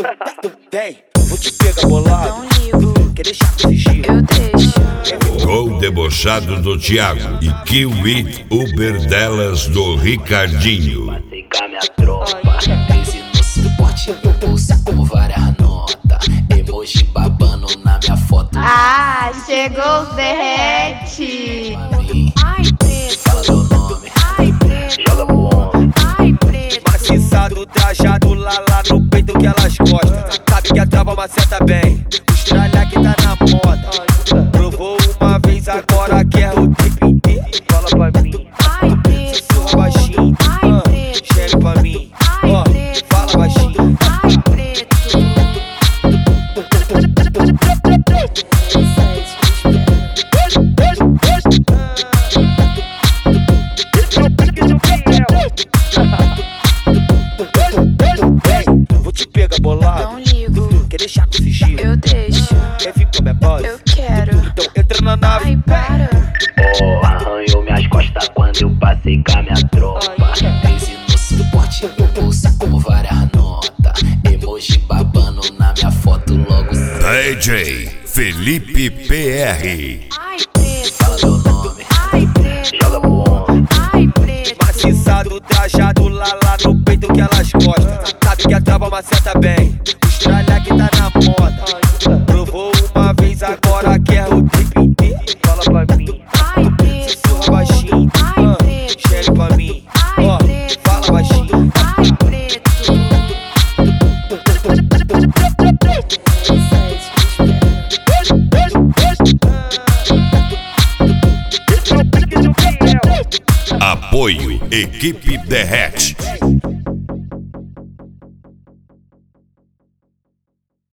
Vem, vou te pegar bolado. Não ligo, Quer deixar com sigilo? eu deixo. Gol debochado do Thiago e Kill It Uber delas do Ricardinho. Passei com a minha tropa, 13 no suporte, meu bolsa com várias notas. Emoji babando na minha foto. Ah, chegou os derrete. Ai, preto, Fala meu nome, ai, preto, joga pro homem. ai, preto. Maciçado, trajado, lá no peito que elas gostam. Sabe que a trava maceta bem. O estralha que tá na moda. Provou uma vez, agora quer o tempo inteiro. Fala pra mim, Ai, preto, sussurra baixinho. ai, preto, Chega pra mim, ai, ó, preto, fala baixinho. ai, preto. Vou te pegar bolado. Não ligo, Quer deixar com sigilo? eu deixo. Quer vir com minha base? Eu quero. Então entra na nave. Ai, para. Oh, arranhou minhas costas quando eu passei com a minha tropa. 13 no suporte, meu bolsa com várias notas. Emoji babando na minha foto logo. DJ Felipe PR. Ai, preto, Fala meu nome, ai, preto, joga pro homem. ai, preto. Maciçado, trajado, lá no peito que elas gostam. Sabe que a trava maceta bem. O estralha que tá na moda. Provou uma vez, agora quer o tempo inteiro. Fala pra mim, Ai, preto, sussurra baixinho. ai, preto, Chega pra mim, ó, fala baixinho. ai, preto. Apoio Equipe Derrete.